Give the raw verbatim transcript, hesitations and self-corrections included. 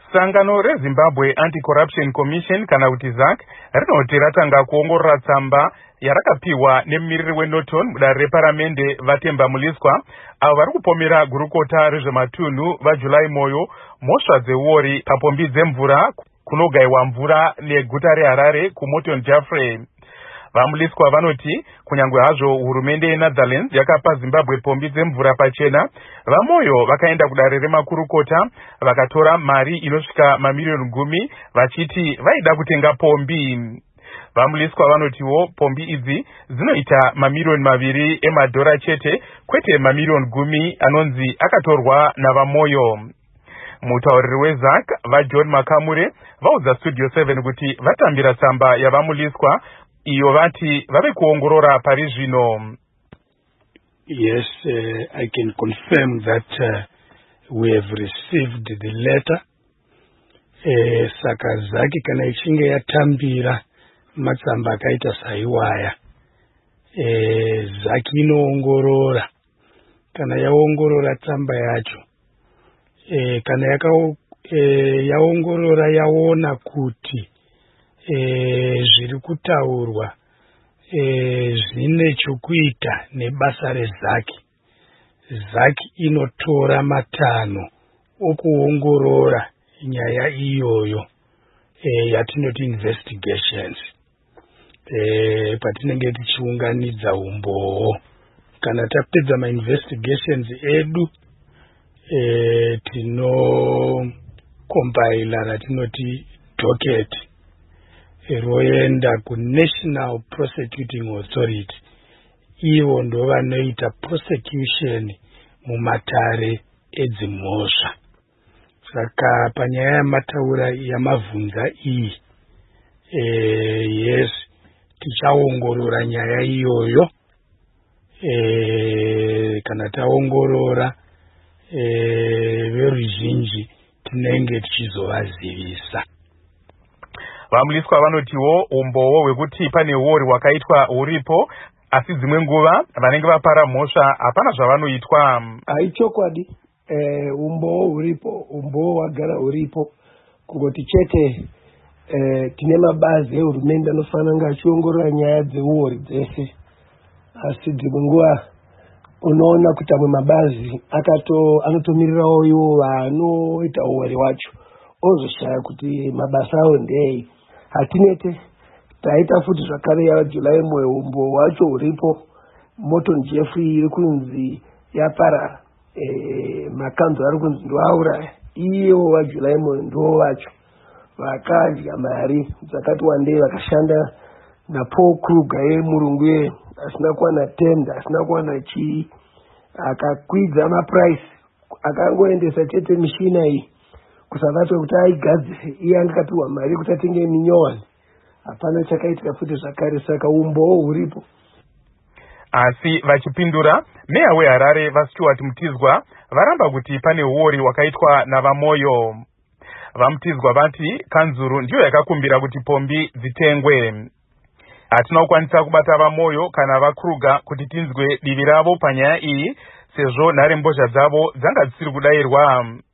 Sangano reZimbabwe Anti-Corruption Commission kana kuti Z A C rinoti ratanga kuongorora tsamba yarakapiwa nemumiriri weNorton mudare reparamende Vatemba Muliswa avo vari kupomera gurukota rezvematunhu vaJuly Moyo mhosva dzeuori papombi dzemvura kunogaiwa mvura neguta reHarare kuMorton Jaffrey. Vamuliswa vanoti kunyange hazvo hurumende yeNetherlands yakapa Zimbabwe pombi dzemvura pachena, vaMoyo vakaenda kudare remakurukota vakatora mari inosvika mamiliyoni gumi vachiti vaida kutenga pombi. Vamuliswa vanotiwo pombi idzi dzinoita mamiliyoni maviri emadhora chete, kwete mamiliyoni gumi anonzi akatorwa navaMoyo. Mutauriri weZ A C vaJohn Makamure vaudza Studio seven kuti vatambira tsamba yavamuliswa iyo vati vave kuongorora pari zvino. Yes, uh, I can confirm that uh, we have received the letter. Uh, saka Z A C kana ichinge yatambira matsamba akaita saiwaya, uh, Z A C inoongorora. Kana yaongorora tsamba yacho, uh, kana yaka uh, yaongorora yaona kuti E, zviri kutaurwa e, zvine chokuita nebasa reZ A C. Z A C inotora matanho okuongorora nyaya iyoyo e, yatinoti investigations e, patinenge tichiunganidza umboo. Kana tapedza mainvestigations edu e, tino compiler ratinoti docket roenda kuNational Prosecuting Authority. Ivo ndo vanoita prosecution mumatare edzimhosva. Saka panyaya yamataura yamavhunza iyi, e, yes, tichaongorora nyaya iyoyo. E, kana taongorora e, veruzhinji tinenge tichizovazivisa. Vamuliswa vanotiwo umboo hwekuti pane uori hwakaitwa huripo, asi dzimwe nguva vanenge vapara mhosva hapana zvavanoitwa. Haichokwadi, eh, umboo huripo, umboo hwagara huripo. Kungoti chete eh, tine mabazi ehurumende anofanira kunge achiongorora nyaya dzeuori dzese. Asi dzimwe nguva unoona kuti amwe mabazi akato anotomirirawo ivo vanoita uori hwacho, ozoshaya kuti mabasa awo ndei. Hatinete taita futi zvakare yaJuly Moyo umbo wacho uripo. Morton Jaffrey iri kunzi yaparara, e, makanzo ari kunzi ndoauraya. Ivo vaJuly Moyo ndo vacho vakadya mari dzakati wandei, vakashanda naPaul Kruger yemurungu ye asina kuwana tenda, asina kuwana chii, akakwidza maprice, akangoendesa chete mishina iyi kusavati kuti aigadzire. Iye angakapiwa mari kuti atenge minyowani. Hapana chakaitika futi zvakare, saka umboo huripo. Asi vachipindura, meya weHarare vaStuart Mutizwa varamba kuti pane uori hwakaitwa navaMoyo. VaMutizwa vati kanzuru ndiyo yakakumbira kuti pombi dzitengwe. Hatina kukwanisa kubata vaMoyo kana vaKruger kuti tinzwe divi ravo panyaya iyi, sezvo nhare mbozha dzavo dzanga dzisiri kudayirwa.